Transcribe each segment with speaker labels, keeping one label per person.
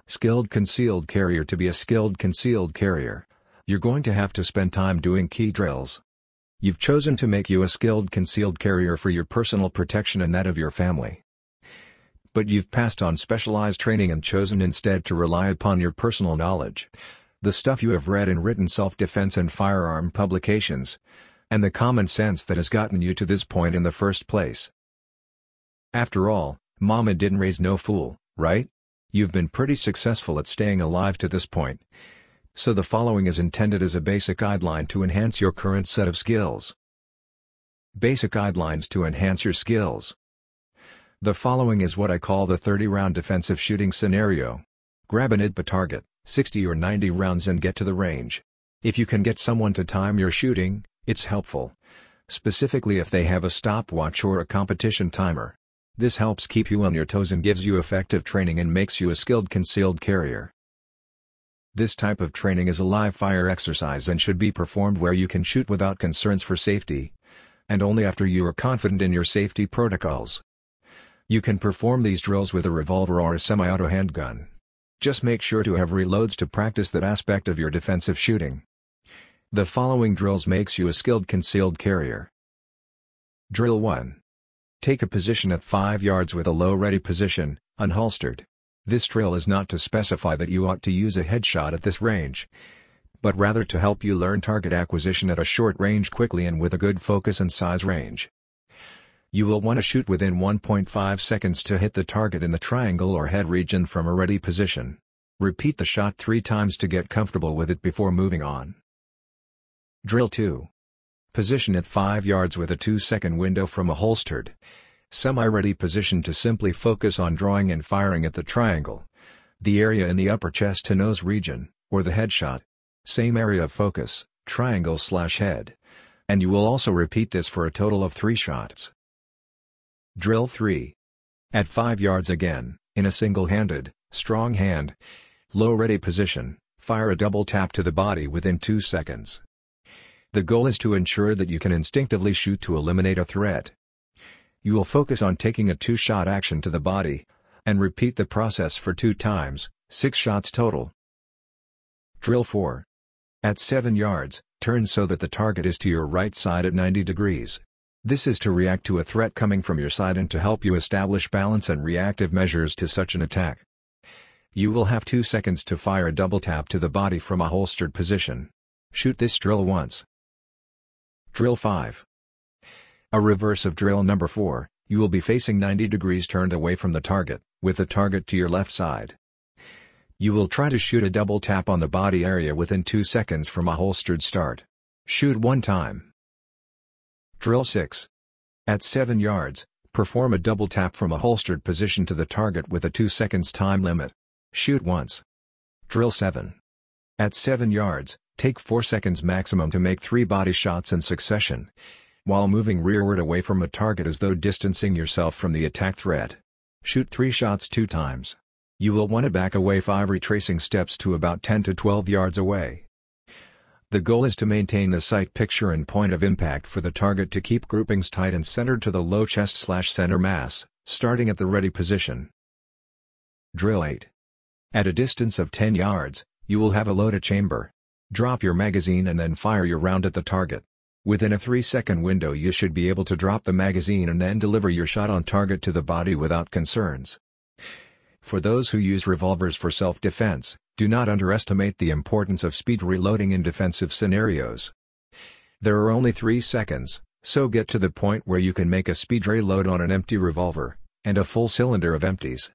Speaker 1: Skilled concealed carrier. To be a skilled concealed carrier, you're going to have to spend time doing key drills. You've chosen to make you a skilled concealed carrier for your personal protection and that of your family. But you've passed on specialized training and chosen instead to rely upon your personal knowledge, the stuff you have read in written self-defense and firearm publications, and the common sense that has gotten you to this point in the first place. After all, Mama didn't raise no fool, right? You've been pretty successful at staying alive to this point. So the following is intended as a basic guideline to enhance your current set of skills. Basic guidelines to enhance your skills. The following is what I call the 30-round defensive shooting scenario. Grab an IDPA target, 60 or 90 rounds, and get to the range. If you can get someone to time your shooting, it's helpful. Specifically if they have a stopwatch or a competition timer. This helps keep you on your toes and gives you effective training and makes you a skilled concealed carrier. This type of training is a live fire exercise and should be performed where you can shoot without concerns for safety, and only after you are confident in your safety protocols. You can perform these drills with a revolver or a semi-auto handgun. Just make sure to have reloads to practice that aspect of your defensive shooting. The following drills makes you a skilled concealed carrier. Drill 1. Take a position at 5 yards with a low ready position, unholstered. This drill is not to specify that you ought to use a headshot at this range, but rather to help you learn target acquisition at a short range quickly and with a good focus and size range. You will want to shoot within 1.5 seconds to hit the target in the triangle or head region from a ready position. Repeat the shot 3 times to get comfortable with it before moving on. Drill 2. Position at 5 yards with a 2-second window from a holstered, semi-ready position to simply focus on drawing and firing at the triangle, the area in the upper chest to nose region, or the headshot. Same area of focus, triangle/head. And you will also repeat this for a total of 3 shots. Drill 3. At 5 yards again, in a single-handed, strong hand, low ready position, fire a double tap to the body within 2 seconds. The goal is to ensure that you can instinctively shoot to eliminate a threat. You will focus on taking a 2-shot action to the body, and repeat the process for 2 times, 6 shots total. Drill 4. At 7 yards, turn so that the target is to your right side at 90 degrees. This is to react to a threat coming from your side and to help you establish balance and reactive measures to such an attack. You will have 2 seconds to fire a double tap to the body from a holstered position. Shoot this drill once. Drill 5. A reverse of drill number 4, you will be facing 90 degrees turned away from the target, with the target to your left side. You will try to shoot a double tap on the body area within 2 seconds from a holstered start. Shoot 1 time. Drill 6. At 7 yards, perform a double tap from a holstered position to the target with a 2 seconds time limit. Shoot once. Drill 7. At 7 yards, take 4 seconds maximum to make 3 body shots in succession, while moving rearward away from a target as though distancing yourself from the attack threat. Shoot 3 shots 2 times. You will want to back away 5 retracing steps to about 10 to 12 yards away. The goal is to maintain the sight picture and point of impact for the target to keep groupings tight and centered to the low chest/center mass, starting at the ready position. Drill 8. At a distance of 10 yards, you will have a loaded chamber. Drop your magazine and then fire your round at the target. Within a 3-second window you should be able to drop the magazine and then deliver your shot on target to the body without concerns. For those who use revolvers for self-defense, do not underestimate the importance of speed reloading in defensive scenarios. There are only 3 seconds, so get to the point where you can make a speed reload on an empty revolver, and a full cylinder of empties.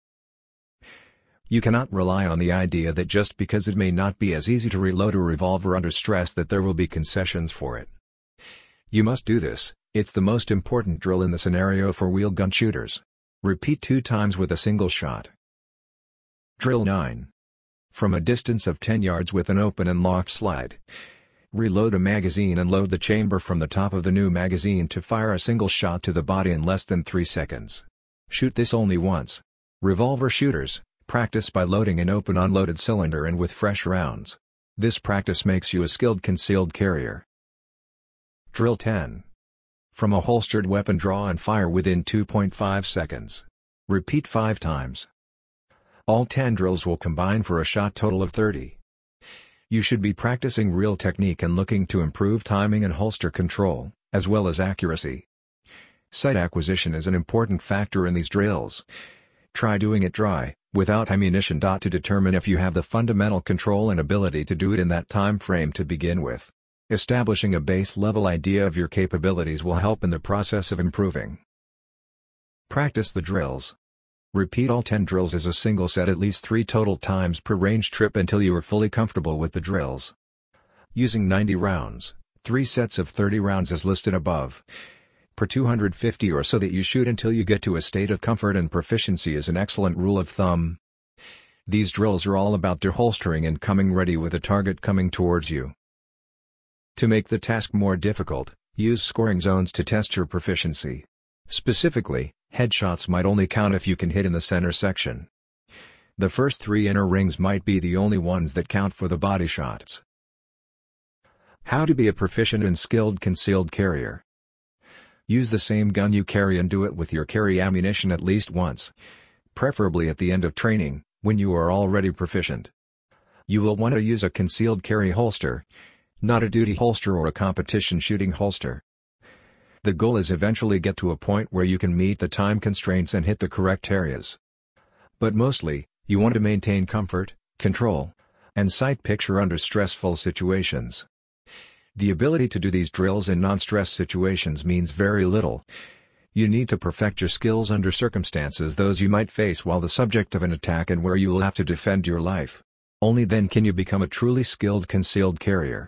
Speaker 1: You cannot rely on the idea that just because it may not be as easy to reload a revolver under stress that there will be concessions for it. You must do this, it's the most important drill in the scenario for wheel gun shooters. Repeat 2 times with a single shot. Drill 9. From a distance of 10 yards with an open and locked slide, reload a magazine and load the chamber from the top of the new magazine to fire a single shot to the body in less than 3 seconds. Shoot this only once. Revolver shooters, practice by loading an open unloaded cylinder and with fresh rounds. This practice makes you a skilled concealed carrier. Drill 10. From a holstered weapon draw and fire within 2.5 seconds. Repeat 5 times. All 10 drills will combine for a shot total of 30. You should be practicing real technique and looking to improve timing and holster control, as well as accuracy. Sight acquisition is an important factor in these drills. Try doing it dry, without ammunition. To determine if you have the fundamental control and ability to do it in that time frame to begin with. Establishing a base-level idea of your capabilities will help in the process of improving. Practice the drills. Repeat all 10 drills as a single set at least 3 total times per range trip until you are fully comfortable with the drills. Using 90 rounds, 3 sets of 30 rounds as listed above, per 250 or so that you shoot until you get to a state of comfort and proficiency is an excellent rule of thumb. These drills are all about deholstering and coming ready with a target coming towards you. To make the task more difficult, use scoring zones to test your proficiency. Specifically, headshots might only count if you can hit in the center section. The first 3 inner rings might be the only ones that count for the body shots. How to be a proficient and skilled concealed carrier. Use the same gun you carry and do it with your carry ammunition at least once, preferably at the end of training, when you are already proficient. You will want to use a concealed carry holster, not a duty holster or a competition shooting holster. The goal is eventually get to a point where you can meet the time constraints and hit the correct areas. But mostly, you want to maintain comfort, control, and sight picture under stressful situations. The ability to do these drills in non-stress situations means very little. You need to perfect your skills under circumstances those you might face while the subject of an attack and where you will have to defend your life. Only then can you become a truly skilled concealed carrier.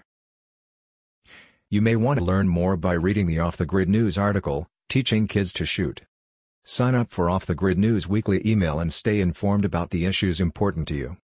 Speaker 1: You may want to learn more by reading the Off the Grid News article, Teaching Kids to Shoot. Sign up for Off the Grid News weekly email and stay informed about the issues important to you.